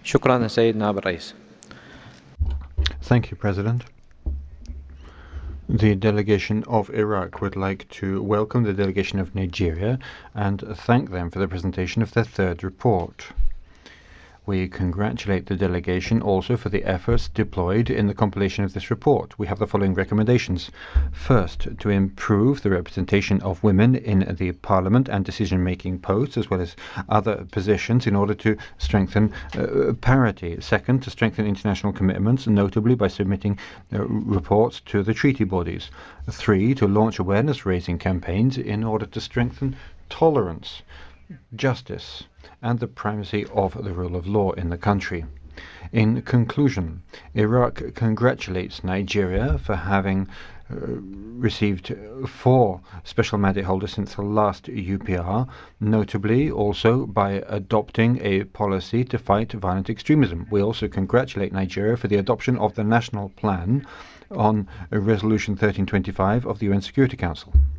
شكرا السيد نائب الرئيس. Thank you, President. The delegation of Iraq would like to welcome the delegation of Nigeria and thank them for the presentation of their third report. We congratulate the delegation also for the efforts deployed in the compilation of this report. We have the following recommendations. First, to improve the representation of women in the parliament and decision-making posts, as well as other positions, in order to strengthen parity. Second, to strengthen international commitments, notably by submitting reports to the treaty bodies. Three, to launch awareness-raising campaigns in order to strengthen tolerance, justice, and the primacy of the rule of law in the country. In conclusion, Iraq congratulates Nigeria for having received 4 special mandate holders since the last UPR, notably also by adopting a policy to fight violent extremism. We also congratulate Nigeria for the adoption of the National Plan on Resolution 1325 of the UN Security Council.